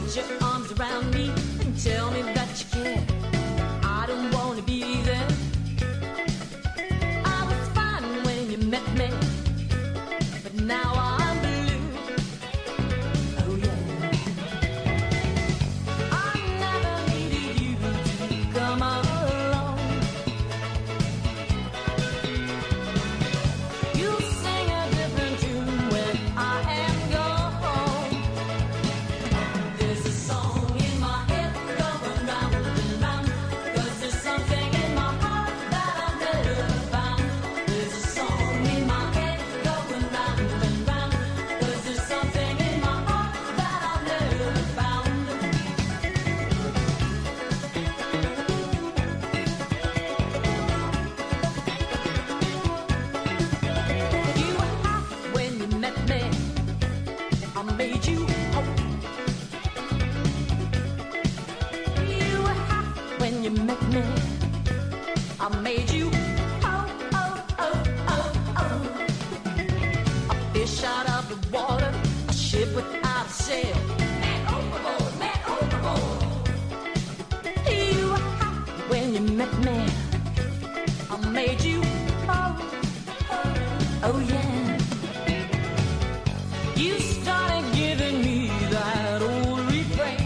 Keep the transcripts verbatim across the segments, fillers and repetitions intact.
put your arms around me and tell me that you care. I don't wanna be there. I was fine when you met me, but now I'm blue. Oh yeah. I never needed you to come along. You sing a different tune when I am gone. There's a song in my head going round and round, 'cause there's something in my heart that I've never found. There's a song in my head going round and round, 'cause there's something in my heart that I've never found. You were hot when you met me. I made you hope. You were hot when you met me. I made you oh oh oh oh oh. A fish out of the water, a ship without a sail. Man overboard, man overboard. You were hot when you met me. I made you oh oh oh yeah. You started giving me that old refrain.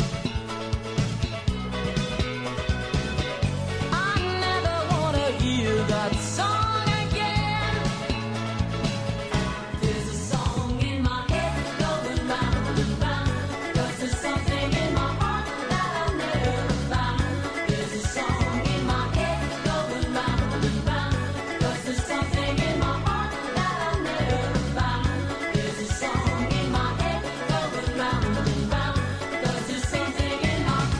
I never wanna hear that song again. There's a song in my head going round and round, 'cause there's something in my heart that I've never found. There's a song in my head going round and round, 'cause there's something in my heart that I've never found. There's a song in my head going round and round, 'cause there's something in my heart.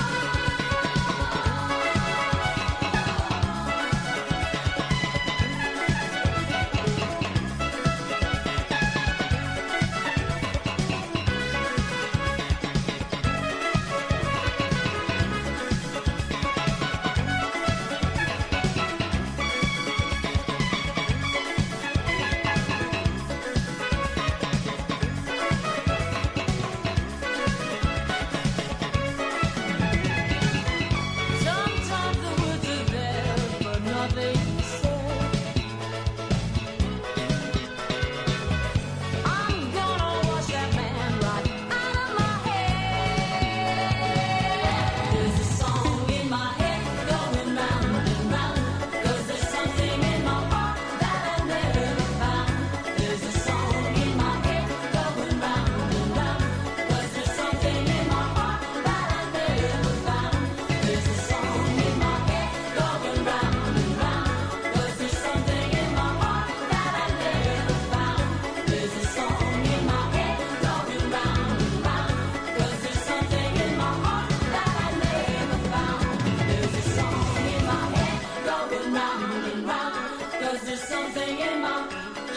Sometimes the words are there, but nothing said. I'm gonna wash that man right out of my head. There's a song in my head going round and round, 'cause there's something in my heart that I've never found. There's a song in my head going round and round, 'cause there's something in my heart that I've never found. There's a song in my head going round and round, 'cause there's something in my heart that I've never found. There's a song in my head going round and round, 'cause there's something in my heart that I never found. There's a song in my head going round and round, 'cause there's something in my heart.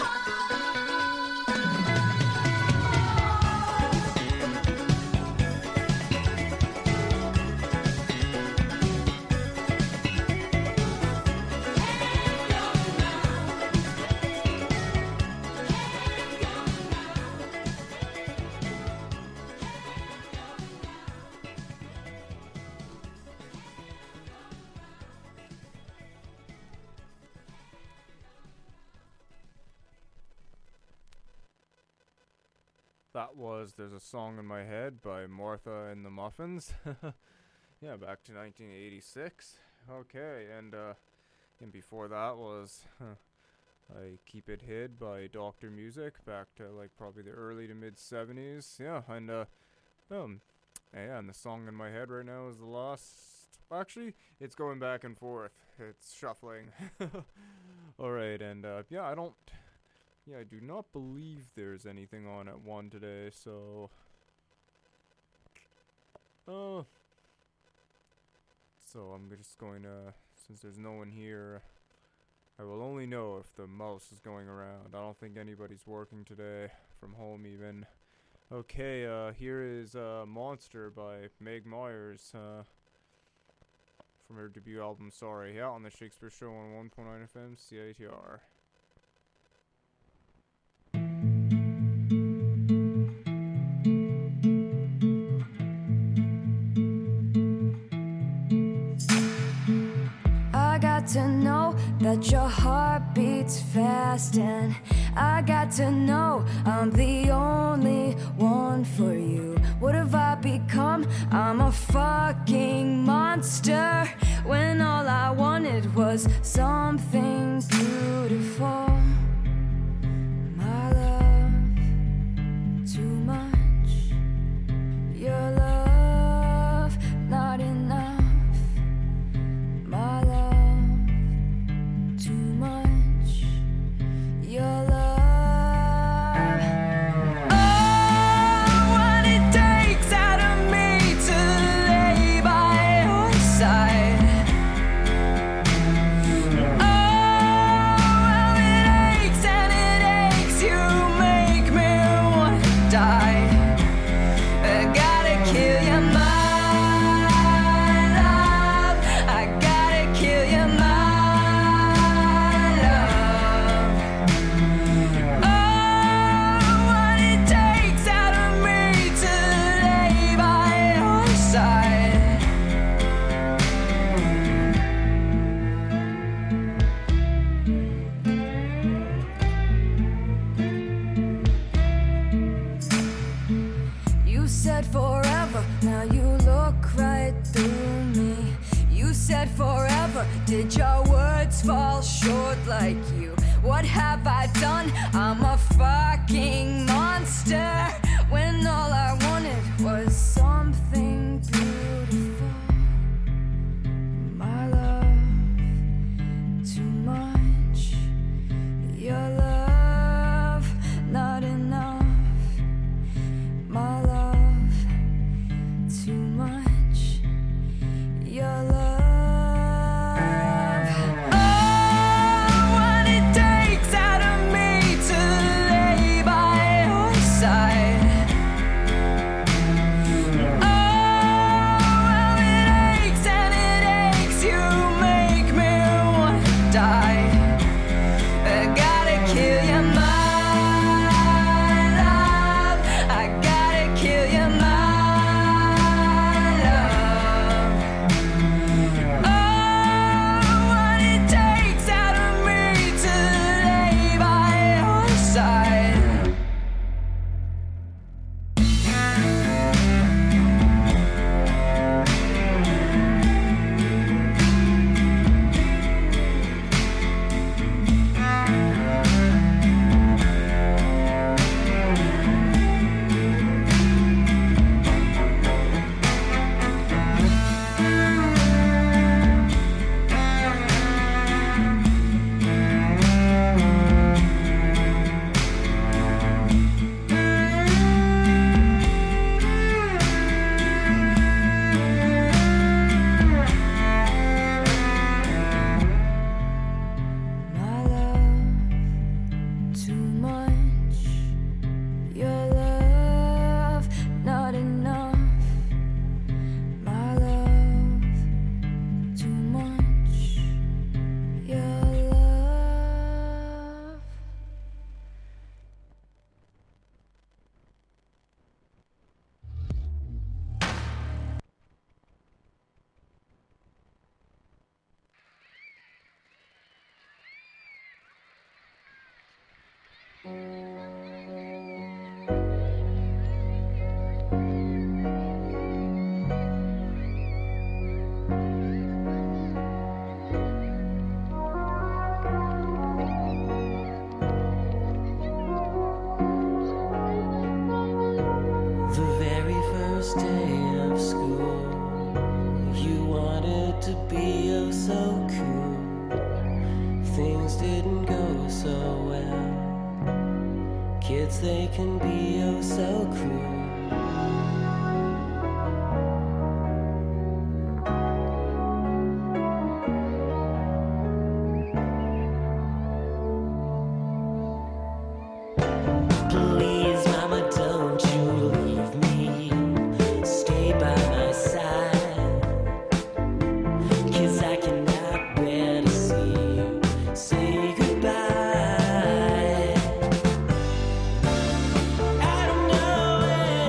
That was There's a Song in My Head by Martha and the Muffins. Yeah, back to nineteen eighty-six. Okay, and uh, and before that was huh, I Keep It Hid by Doctor Music, back to like probably the early to mid seventies. Yeah, and uh, um, yeah, and the song in my head right now is the last. Actually, it's going back and forth. It's shuffling. Alright, and uh, yeah, I don't. Yeah, I do not believe there's anything on at one today, so. Uh. So I'm just going to, since there's no one here, I will only know if the mouse is going around. I don't think anybody's working today, from home even. Okay, uh, here is uh, Monster by Meg Myers, uh, from her debut album, Sorry. Yeah, on the Shakespeare Show on one point nine F M, C I T R. to know that your heart beats fast, and I got to know I'm the only one for you. What have I become? I'm a fucking monster when all I wanted was something beautiful. My love, too much. Your love, not enough. My love, too much. Your love. Oh, what it takes out of me to lay by your side. Oh, how it aches and it aches. You make me want to die. I gotta kill you, my love. I gotta kill you, my love. Oh, what it takes out of me to lay by your side. You said forever, now you look right through me. You said forever, did your words fall short like you? What have I done? I'm a fucking monster when all I wanted was something beautiful. My love, too much. Your love, not enough. My love, too much. Your love. Oh, what it takes out of me to lay by your side. Oh, how it aches and it aches. You make me want to die. I gotta kill you, my love. I gotta kill you, my love. Oh, what it takes out of me to lay by your side. My love, too much. Your love, not enough. My love, too much. Your love. The very first day of school, you wanted to be oh so cool. Things didn't go so well. Kids, they can be oh so cruel. Please, mama, don't you leave me. Stay by my side. 'Cause I cannot bear to see you say goodbye. I don't know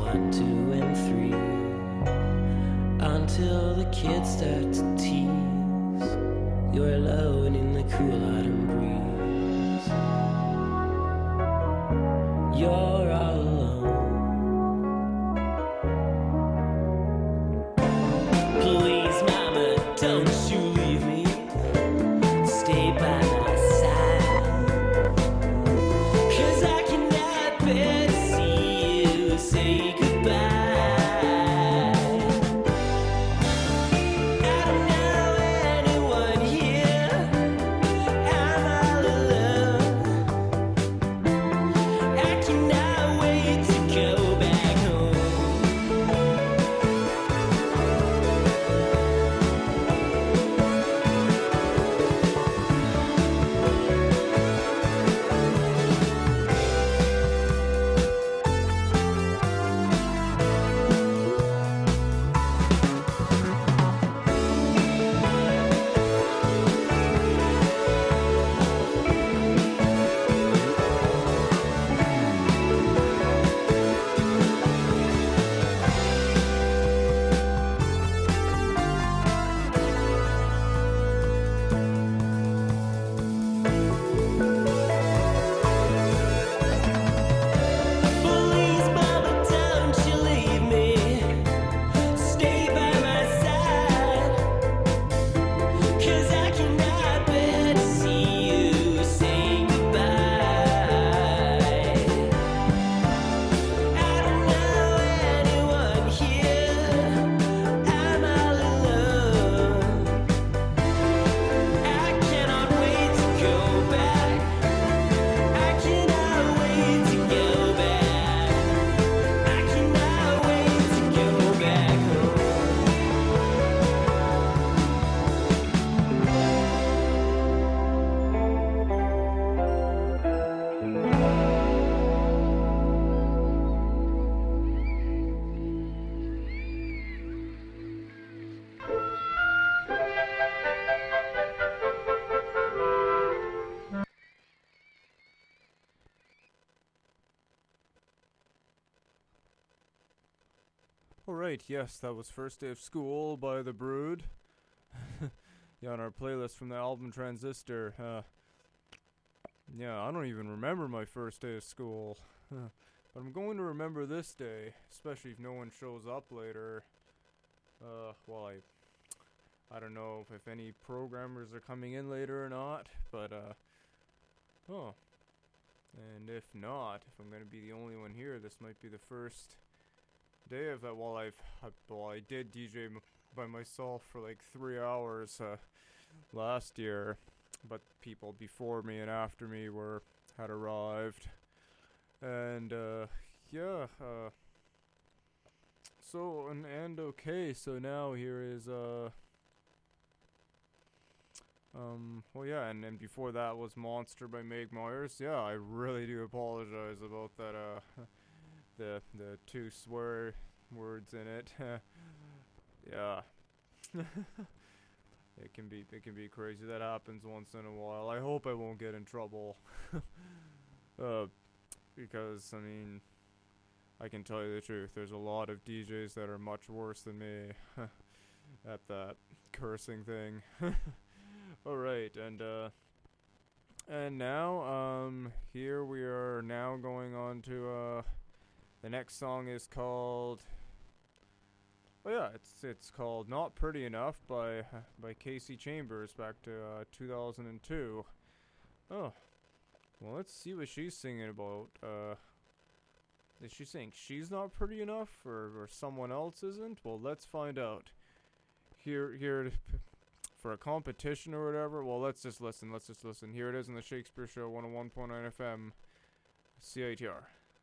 one, two, and three, until the kids start to tease. You're alone in the cool autumn breeze. You're all alone. Please, mama, don't you leave me. Stay by my side. 'Cause I cannot bear to see you say goodbye. I don't know anyone here. I'm all alone. I cannot wait to go back home. Please, mama, don't you leave me. Stay by my side. 'Cause I cannot bear to see you say goodbye. I don't know anyone here. I'm all alone. I cannot wait to go back. I cannot wait to go back. I cannot wait to go back home. Alright, yes, that was First Day of School by The Brood. Yeah, on our playlist from the album Transistor. Uh, yeah, I don't even remember my first day of school. But I'm going to remember this day, especially if no one shows up later. Uh, well, I, I don't know if, if any programmers are coming in later or not, but, uh, oh. And if not, if I'm going to be the only one here, this might be the first day of that. While I've, I, well, I did D J m- by myself for like three hours uh, last year, but people before me and after me were had arrived, and uh, yeah. Uh, so and and okay, so now here is uh. Um, well, yeah, and, and before that was Monster by Meg Myers. Yeah, I really do apologize about that, uh, the, the two swear words in it. Yeah. It can be, it can be crazy. That happens once in a while. I hope I won't get in trouble. uh, because, I mean, I can tell you the truth. There's a lot of D Js that are much worse than me at that cursing thing. Alright, and uh and now um here we are now going on to uh the next song is called Oh yeah, it's it's called Not Pretty Enough by by Casey Chambers back to uh two thousand two. Oh. Well, let's see what she's singing about. Uh is she saying she's not pretty enough or or someone else isn't? Well, let's find out. Here here for a competition or whatever. Well, let's just listen. Let's just listen. Here it is in the Shakespeare Show, one oh one point nine F M, C I T R.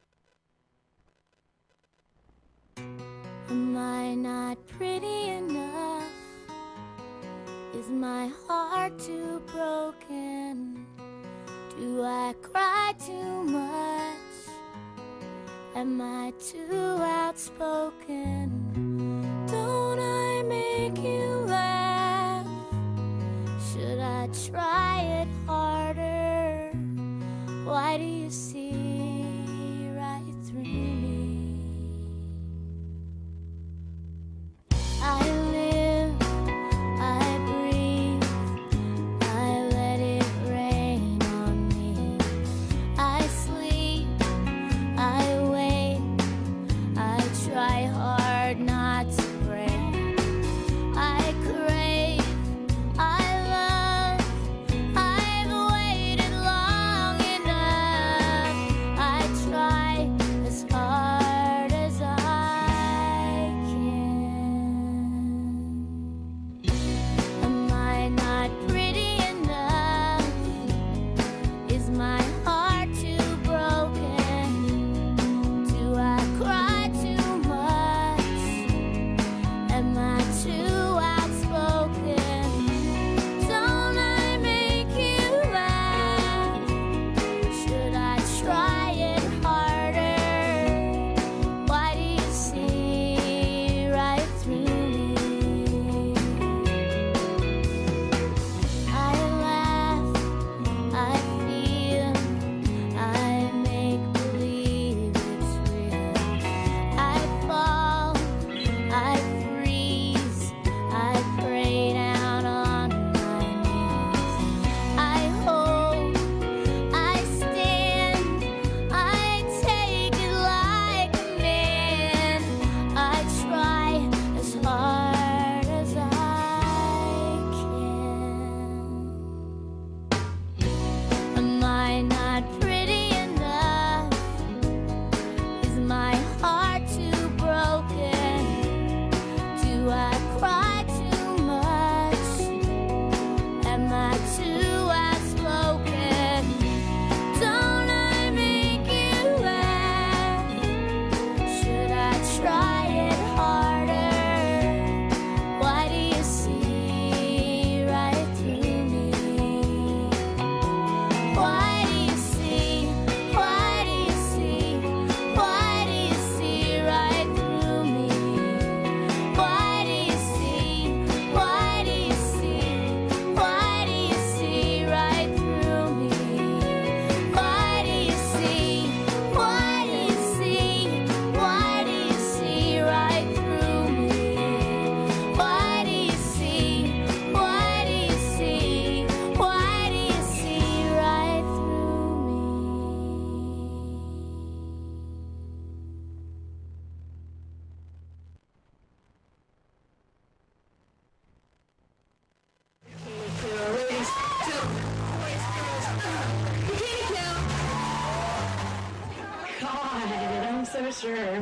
Am I not pretty enough? Is my heart too broken? Do I cry too much? Am I too outspoken? Don't I make you laugh? Should I try it harder? Why do you see right through me?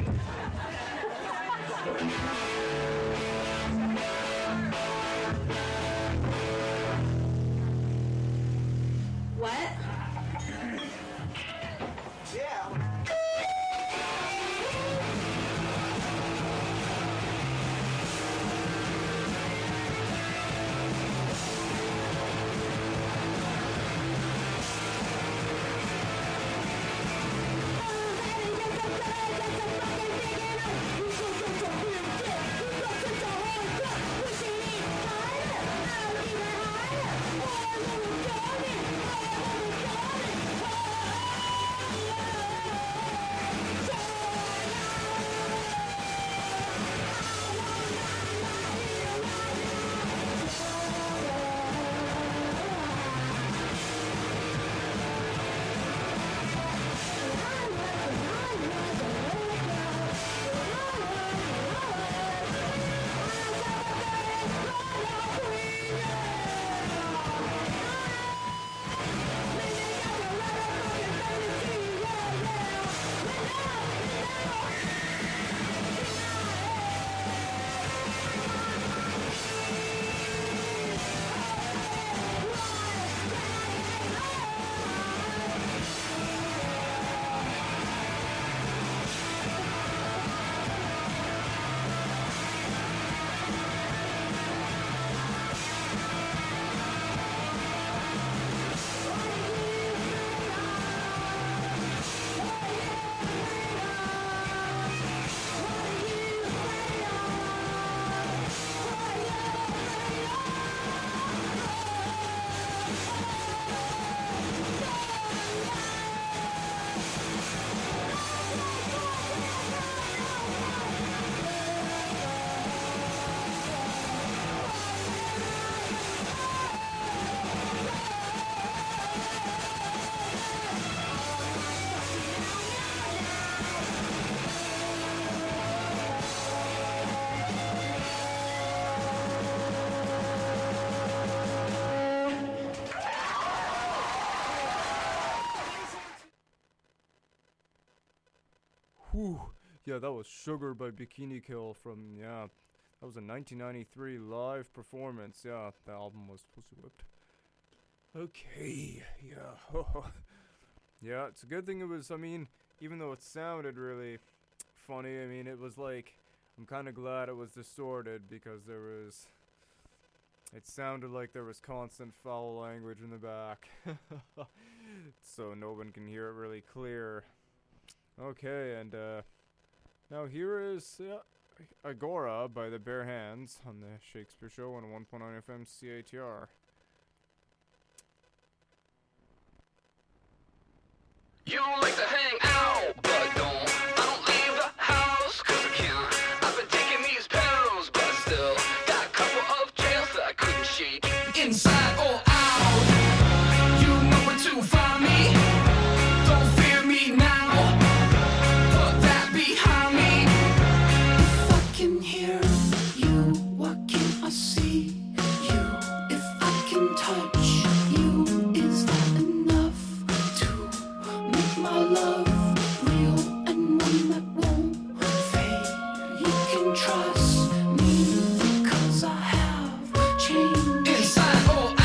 What? Whew. Yeah, that was Sugar by Bikini Kill from, yeah, that was a nineteen ninety-three live performance. Yeah, the album was Pussy Whipped. Okay, yeah. Yeah, it's a good thing it was, I mean, even though it sounded really funny, I mean, it was like, I'm kind of glad it was distorted because there was, it sounded like there was constant foul language in the back. So no one can hear it really clear. Okay, and uh, now here is uh, Agora by the Bare Hands on the Shakespeare Show on one point nine F M C A T R. You like to hang out, but don't. I don't leave the house, cause I can't. I've been taking these pills, but I still got a couple of jails that I couldn't shake. Inside or out, you know where to find me. Don't fear me now, put that behind me. If I can hear you, what can I see? You, if I can touch you, is that enough to make my love real and one that won't fade? You can trust me because I have changed. Inside or out.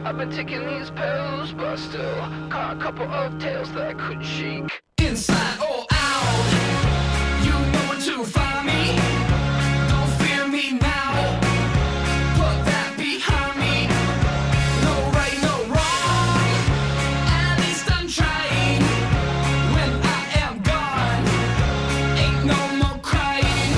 I've been taking these pills, but I still caught a couple of tails that I couldn't shake. Inside or out, you know where to find me. Don't fear me now, put that behind me. No right, no wrong, at least I'm trying. When I am gone, ain't no more crying.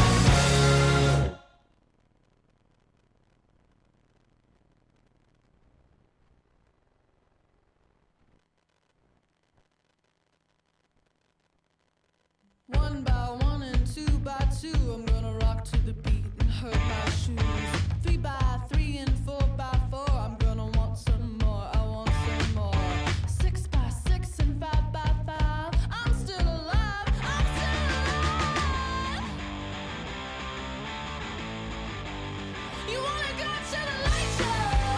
One by one and two by two, I'm gonna rock to the beat and hurt my shoes. Three by three and four by four, I'm gonna want some more, I want some more. Six by six and five by five, I'm still alive, I'm still alive. You wanna go to the light show?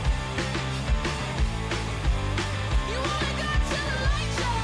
You wanna go to the light show?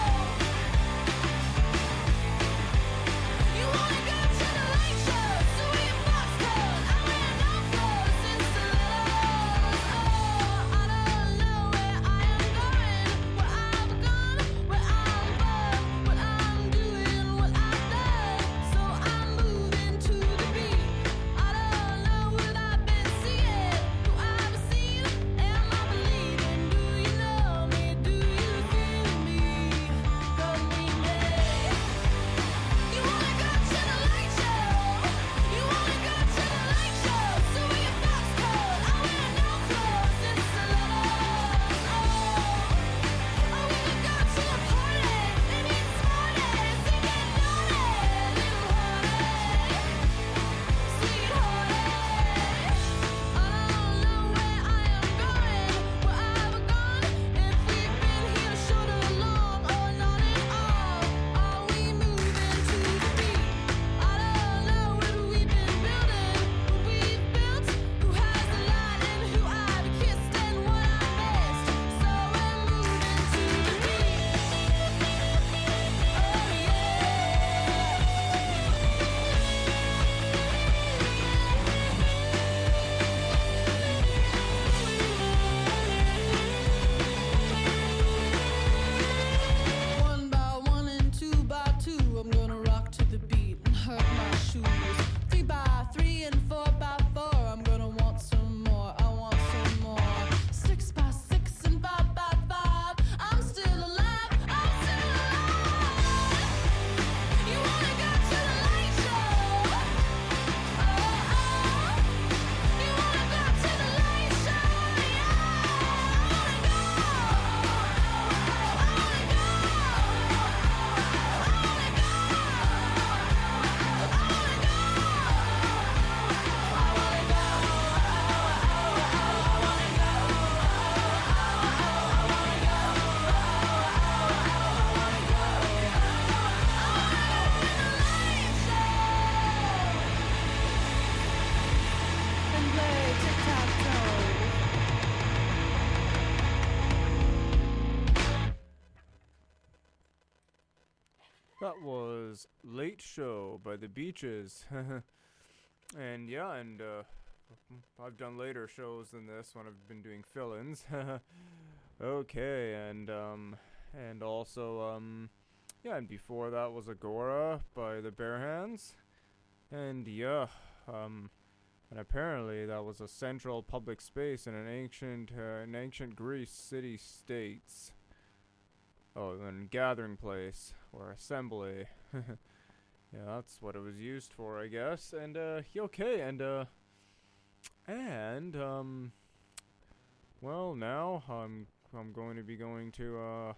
You wanna go to the light show? So we a box coat, I'm wearing no clothes in stilettos. Oh, I don't know where I am going, where I've gone, where I'm from, what I'm doing, what I've done. So I'm moving to the beat. I don't know what I've been seeing, who I've seen, am I believing? Do you know me? Do you feel me? Come meet me. You wanna go to the light show? You wanna go to the light show? So we a box coat, I'm wearing no clothes in stilettos. Oh, oh, we could go to a party, maybe it's Smarties, and get naughty, little heartache, sweet heartache. I don't know where I am going, where I've gone, if we've been here short or long, or not at all. Are we moving to the beat? I don't know what we've been building, what we've built, who has the light and who I've kissed and what I missed. So we're moving to the beat. Oh yeah. One by one and two by two, I'm gonna rock to the beat and hurt my shoes. Three by three and four by four, I'm gonna want some more, I want some more. Six by six and five by five, I'm still alive, I'm still alive. You wanna go to the light show? Oh, oh. You wanna go to the light show? Yeah, I wanna go. I wanna go. And play tic-tac-toe. That was Late Show by The Beaches. And yeah, and uh, I've done later shows than this when I've been doing fill-ins. Okay, and um, and also um, yeah, and before that was Agora by the Bare Hands. And yeah, um, and apparently that was a central public space in an ancient, uh, in ancient Greece city-states. Oh, and gathering place or assembly. Yeah, that's what it was used for, I guess. And uh, y- okay, and uh, and um, well, now I'm I'm going to be going to uh.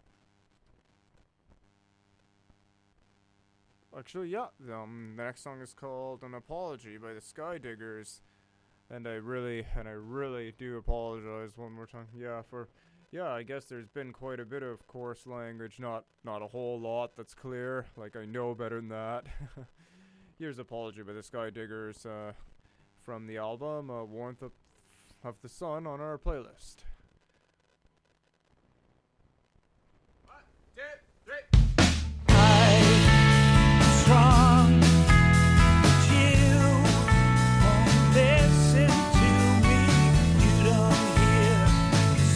Actually, yeah, um, the next song is called "An Apology" by the Sky Diggers, and I really and I really do apologize one more time. Yeah, for. Yeah, I guess there's been quite a bit of coarse language, not not a whole lot that's clear, like I know better than that. Here's Apology by the Sky Diggers uh, from the album uh, Warmth of, of the Sun on our playlist. One, two, three. Strong, but you won't listen to me. You don't hear the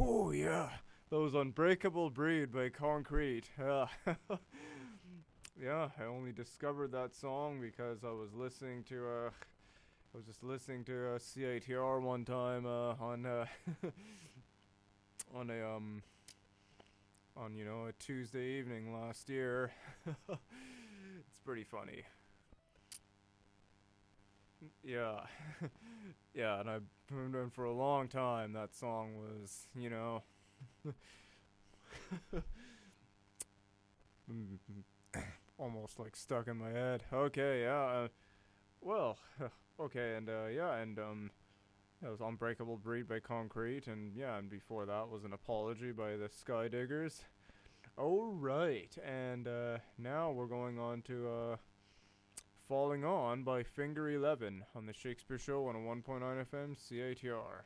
Oh yeah, those Unbreakable Breed by Concrete. Yeah. Yeah, I only discovered that song because I was listening to uh I was just listening to uh, C I T R one time uh, on uh on a um on you know a Tuesday evening last year. It's pretty funny. Yeah. Yeah, and I've been for a long time that song was, you know, almost like stuck in my head. Okay, yeah. Uh, well, okay, and uh, yeah, and um, that was Unbreakable Breed by Concrete, and yeah, and before that was An Apology by the Sky Diggers. All right, and uh, now we're going on to uh, Falling On by Finger eleven on the Shakespeare Show on a one point nine F M C I T R.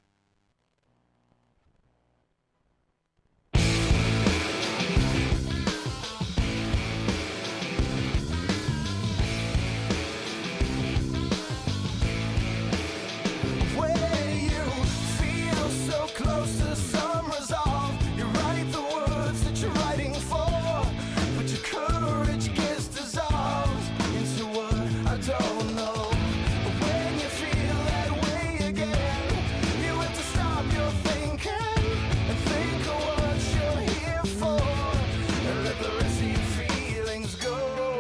When you feel so close to some resolve, you write the words that you're writing for, but your courage gets dissolved into what I don't know. But when you feel that way again, you have to stop your thinking and think of what you're here for, and let the rest of your feelings go.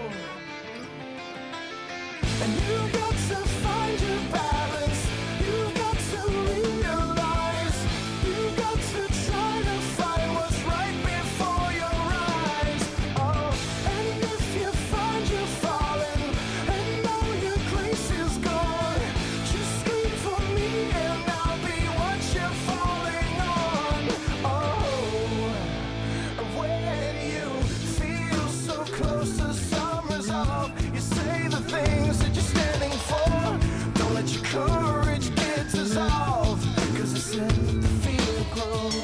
And you got to find your balance. You got to realize. You got to try to find what's right before your eyes. Oh, and if you find you're falling and know your grace is gone, just scream for me and I'll be what you're falling on. Oh, when you feel so close to some resolve, you say the things that you're standing for. Don't let your courage get dissolved, 'cause it's in the field grows.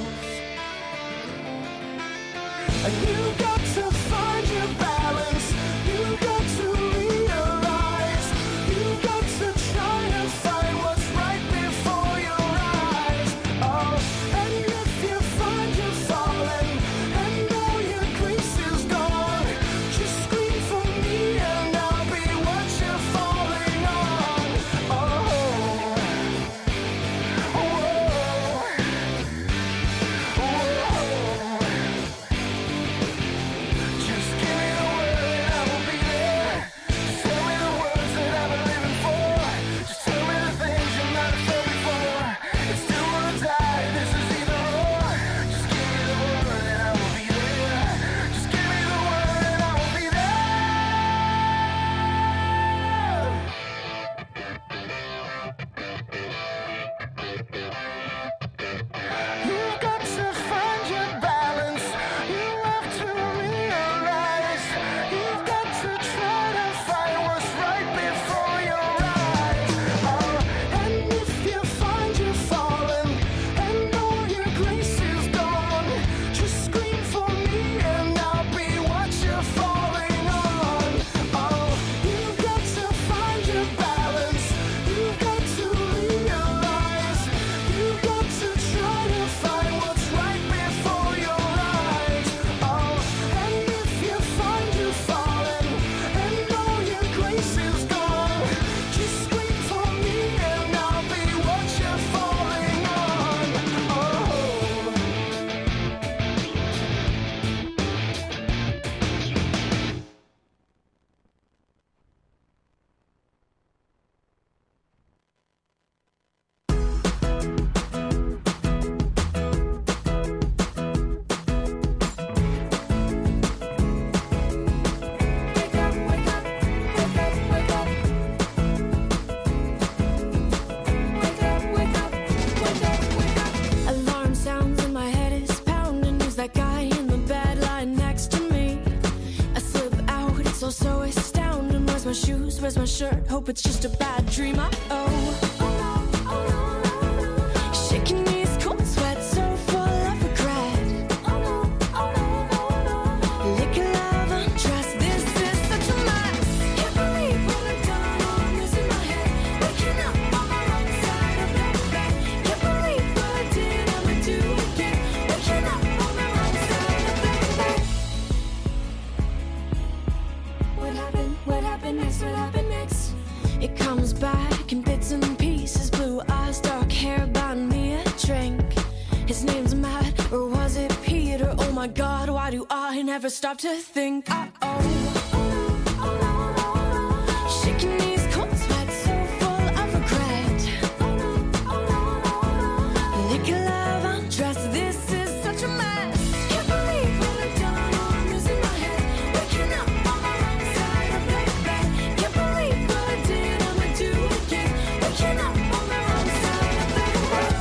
And you got to find your balance. You got to realize. You got to try to find what's right before your eyes. Oh, and if you find you're falling and know your grace is gone, just scream for me and I'll be what you're falling on. Oh, whoa, whoa. Just give me the word and I will be there. Just tell me the words that I've been living for. Just tell me the things you might have felt before. It's do or die, this is either or. Just give me the word and I will be there. Just give me the word and I will be there. You got to find your balance. You have to realize. You've got to try to find what's right before your eyes. Oh, and if you find you're falling and know your grace is gone, just scream for me and I'll be what you're falling on. Oh, you've got to find your balance. You've got to realize. You've got to try to find what's right before your eyes. Oh, and if you find you're falling and know your grace is gone, just scream for me and I'll be what you're falling on. Oh. Wake up, wake up, wake up, wake up. Wake up, wake up, wake up, wake up. Alarm sounds in my head is pounding. Who's that guy in the bed lying next to me? I slip out, it's all so astounding. Where's my shoes? Where's my shirt? Hope it's just a bad dream. I oh, oh no, oh no, no, no. Shaking these cold sweats, so full of regret. Oh no, oh no, no, no. Liquor love undressed. This is such a mess. Can't believe when I'm done, all I'm losing my head. Waking up on the wrong side of the bed. Can't believe what I did, I'ma do again. His name's Matt, or was it Peter? Oh my God, why do I never stop to think? Uh oh. Shaking these cold sweats, so full of regret. Liquor love undressed, this is such a mess. Can't believe what I've done, oh, I'm losing my head. Waking up on the wrong side of the bed. Can't believe what I did, I'ma do it again. Waking up on the wrong side of the bed.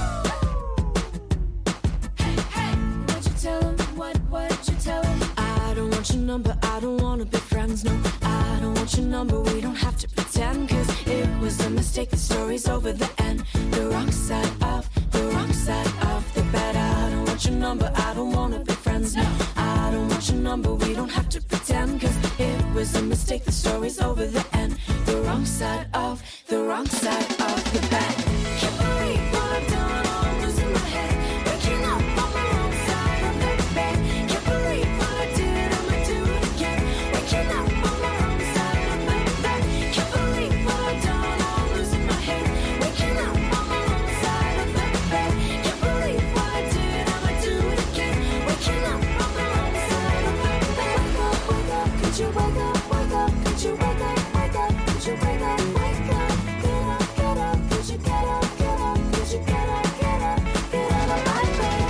Hey, hey, what'd you tell him? What, what'd you tell him? I don't want your number, I don't wanna be friends, no. I don't want your number, we don't have to pretend. Cause it was a mistake, the story's over the end. The wrong side of, the wrong side of the bed. I don't want your number, I don't wanna be friends, no. I don't want your number, we don't have to pretend. Cause it was a mistake, the story's over the end. The wrong side of, the wrong side of the bed. Can't believe what I've done, oh, I'm losing my head. Waking up on the wrong side of the bed. Can't believe what I did, I'ma do it again. Waking up on the wrong side of the bed. Can't believe what I've done, oh, I'm losing my head. Waking up on the wrong side of the bed. Can't believe what I did, I'ma do it again. Waking up on the wrong side of the bed. Wake up, wake up, could you wake up, wake up, could you wake up, wake up, could you wake up, wake up, get up, get up, could you get up, get up, could you get up, get up, get out of my bed.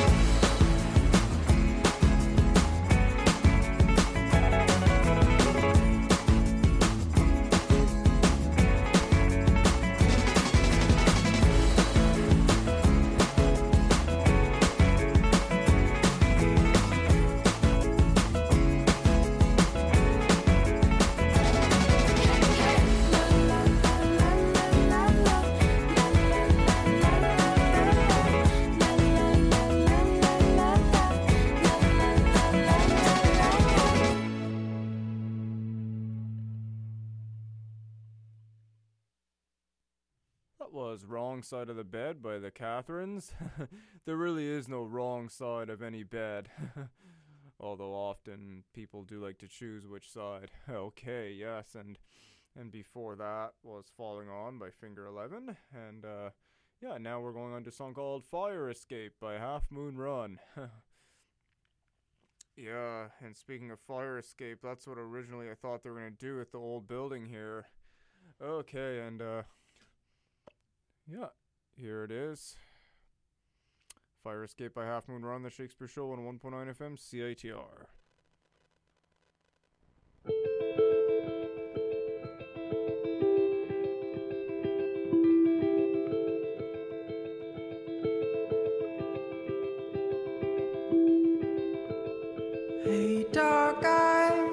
That was Wrong Side of the Bed by the Catherines. There really is no wrong side of any bed. Although often people do like to choose which side. Okay, yes, and and before that was Falling On by Finger Eleven. And uh, yeah, now we're going on to a song called Fire Escape by Half Moon Run. Yeah, and speaking of fire escape, that's what originally I thought they were going to do with the old building here. Okay, and uh, yeah, here it is. Fire Escape by Half Moon Run, the Shakespeare Show on one point nine F M C I T R. Hey, dark eyes,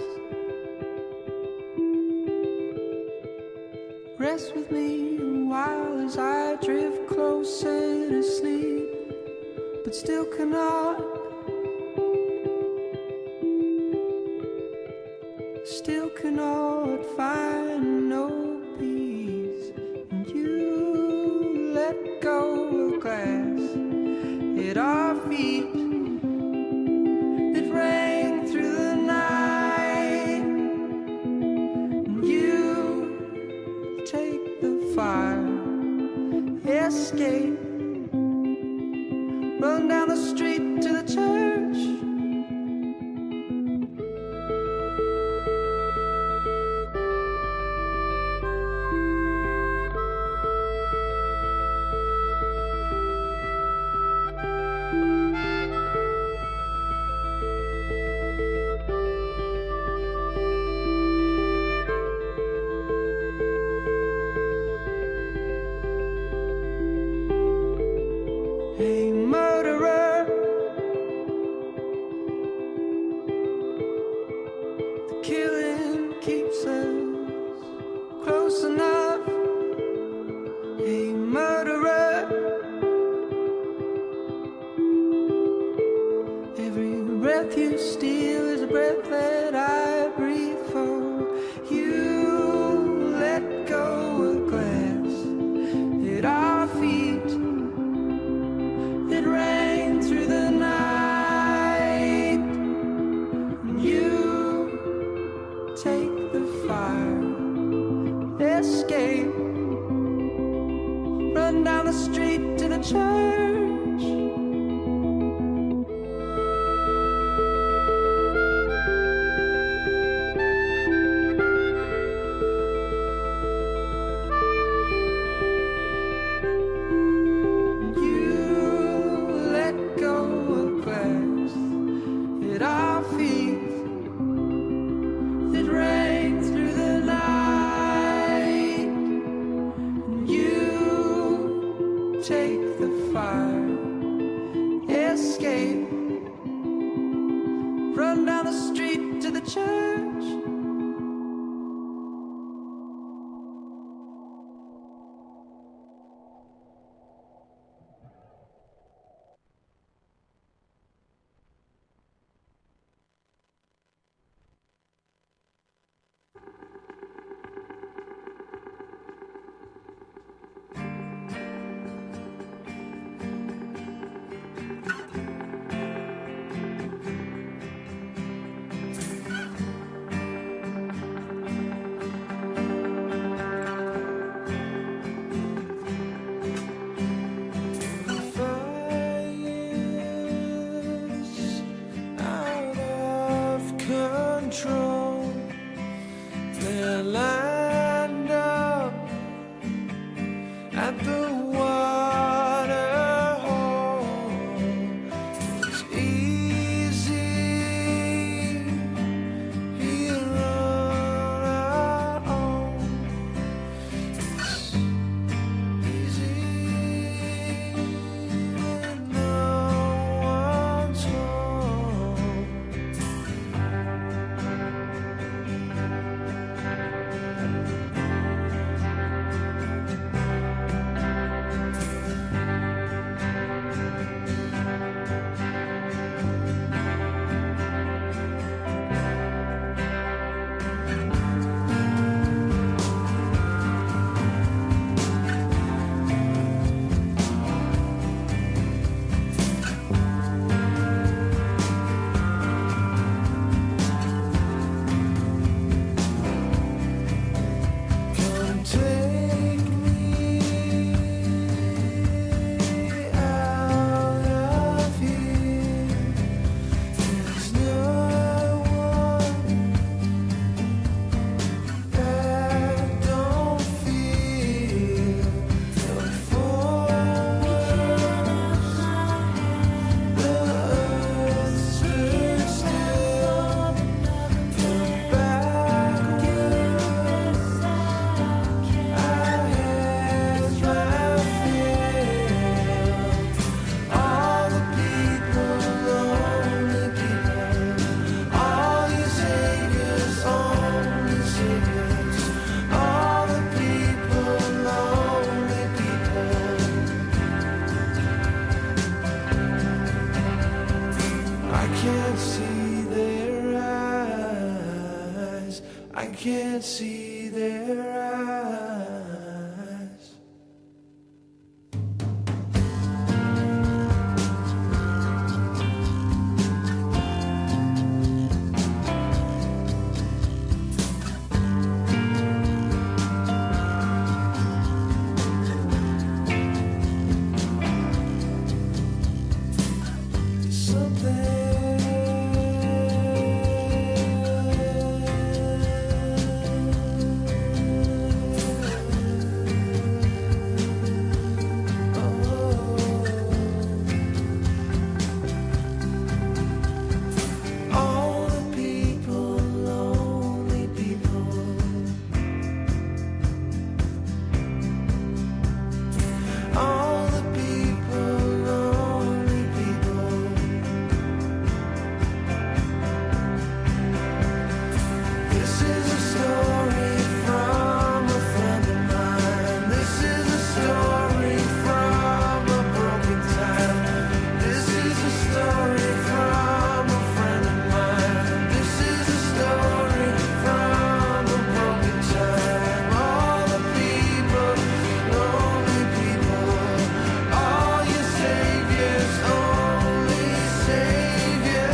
rest with me a while as I drift closer to sleep, but still cannot, still cannot find no peace. And you let go of glass at our feet. Rang through the night, and you take the fire, escape, run down the street to the church. Hey, murderer, the killing keeps us close enough. Hey, murderer, every breath you steal is a breath that I breathe for you. Let go of glass at our feet. It rang through the night, and you take the fire, escape, run down the street to the church. can't see their eyes. All the people, lonely people. All the people, lonely people. This is a story from a friend of mine. This is a story from a broken time. This is a story from a friend of mine. This is a story from a broken time. All the people, lonely people, all your saviors, only savior.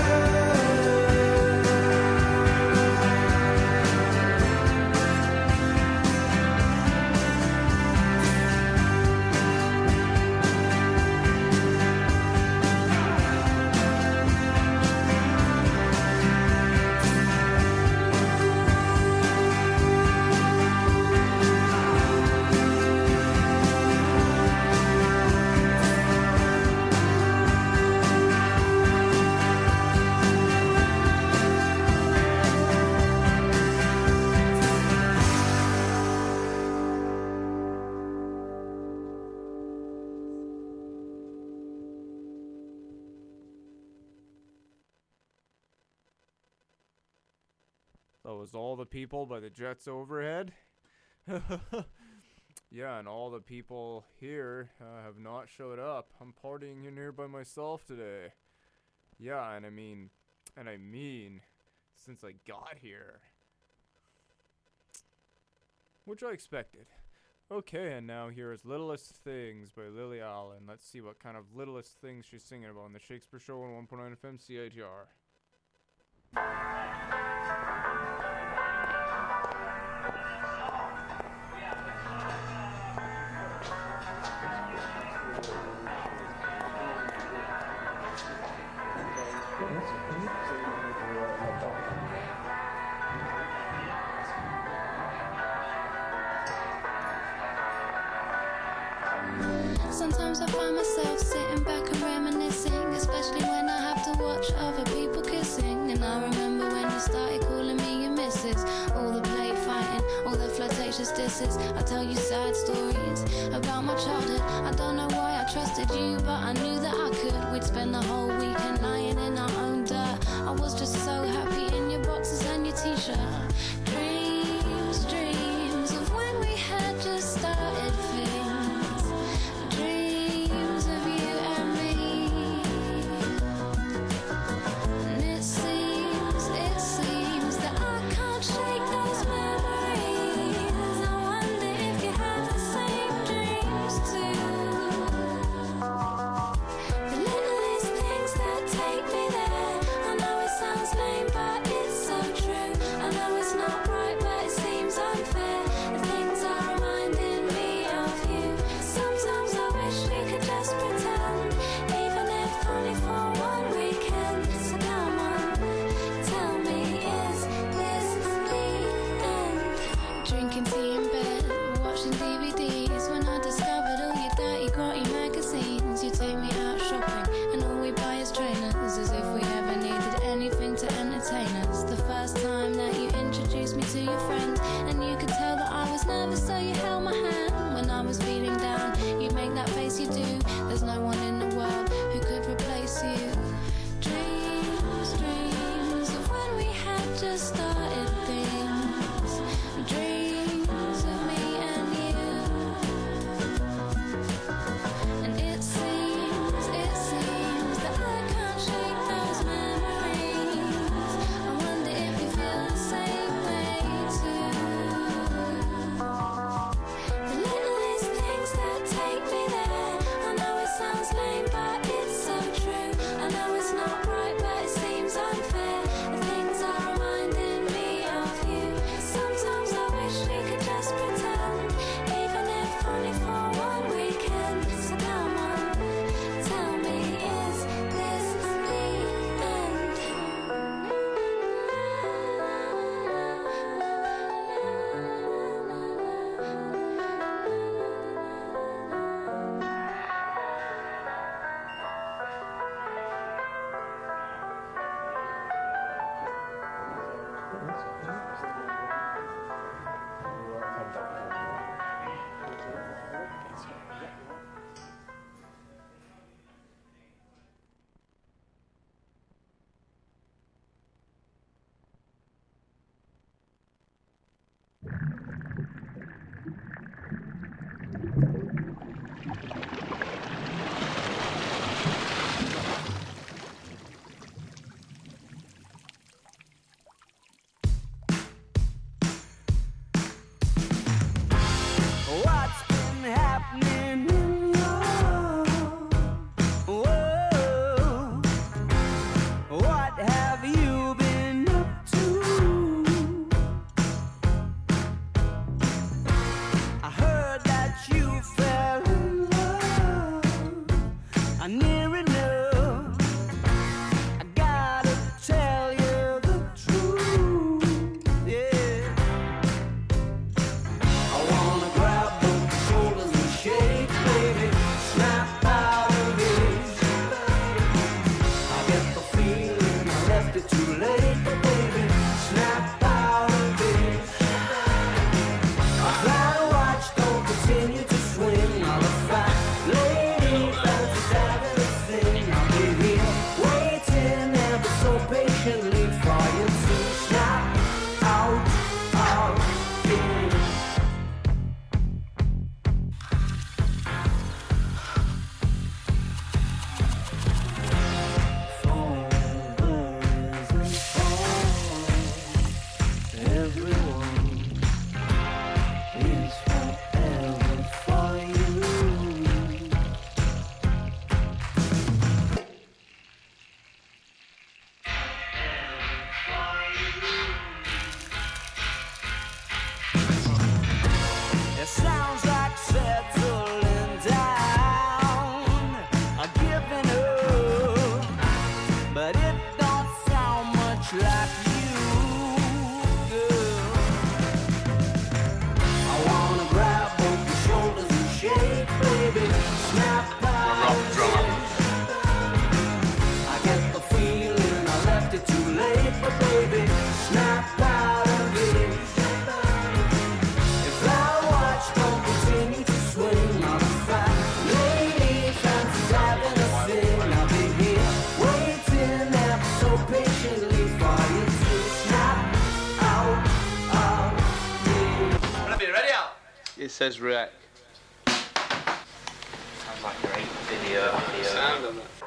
That was All the People by the Jets Overhead. Yeah, and all the people here uh, have not showed up. I'm partying in here by myself today. Yeah, and I mean, and I mean, since I got here. Which I expected. Okay, and now here is Littlest Things by Lily Allen. Let's see what kind of littlest things she's singing about on the Shakespeare Show on one point nine F M C I T R. Sometimes I find myself sitting back and reminiscing, especially when I have to watch other people kissing. And I remember when you started calling me your missus. All the play fighting, all the flirtatious disses. I tell you sad stories about my childhood. I don't know why I trusted you, but I knew that I could. We'd spend the whole weekend lying in our own dirt. I was just so happy in your boxes and your t-shirt. Dreams, dreams of when we had just started things. Dreams of you and me. And it seems, it seems that I can't shake those memories. I wonder if you have the same dreams too. says wreck. Sounds like a great video. video. Sound of it.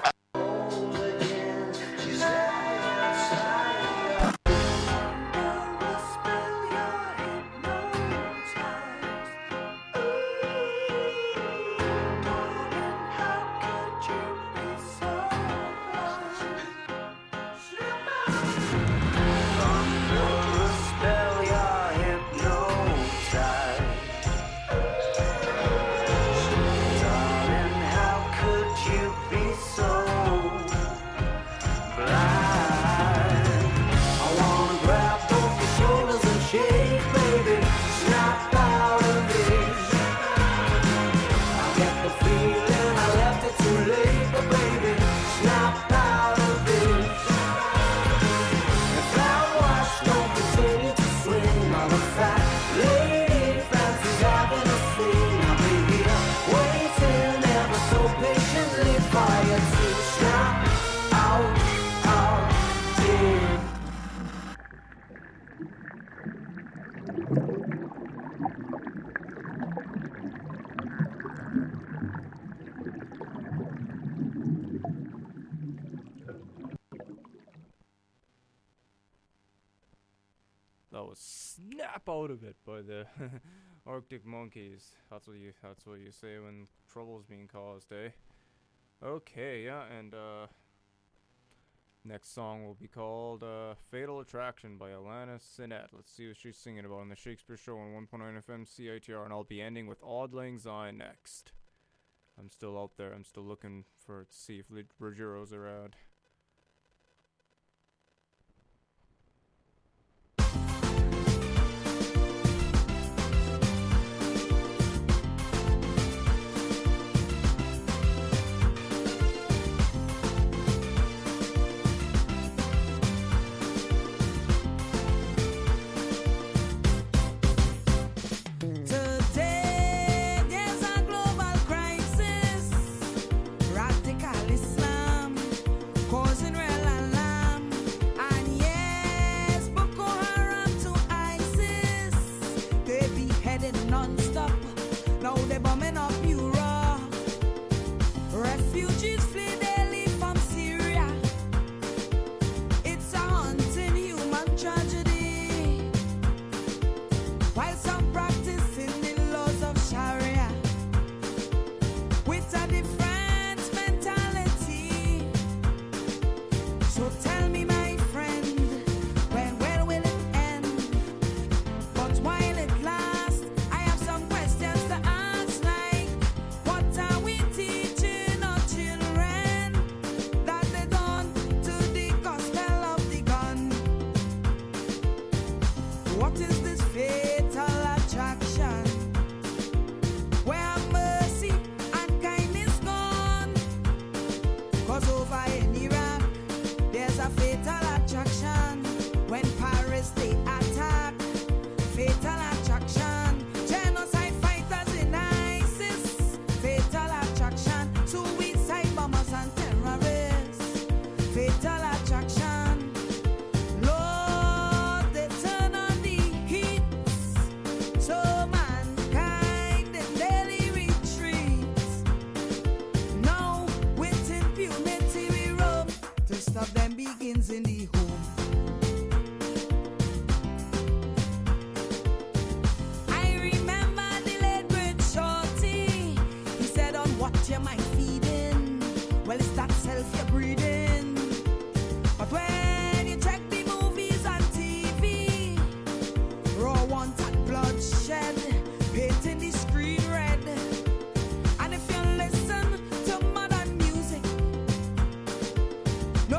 That was Snap Out of It by the Arctic Monkeys. That's what you that's what you say when trouble's being caused, eh? Okay, yeah, and uh next song will be called uh Fatal Attraction by Alana Sinnett. Let's see what she's singing about on the Shakespeare Show on one point nine F M C I T R, and I'll be ending with Auld Lang Syne next. I'm still out there, I'm still looking for to see if Rogero's around. Today there's a global crisis, radical Islam causing real alarm, and yes, Boko Haram to ISIS, they be headed non-stop. Now they bombing up Europe, refugees flee daily from Syria. It's a haunting human tragedy, while some practicing the laws of Sharia with a different mentality. So tell me, my friend, when when will it end? But while it lasts, I have some questions to ask, like what are we teaching our children that they done to the gospel of the gun? What is this fatal attraction where mercy and kindness gone? Cause over in Iraq there's a fatal attraction when Paris they attack. Fatal attraction, genocide fighters in ISIS. Fatal attraction, suicide bombers and terrorists. Fatal attraction, Lord, they turn on the heat, so mankind in daily retreats. Now with impunity we roam, to stop them begins in the home. I remember the late great Shorty, he said on what your mind feeding, well it's that self you're breeding. But when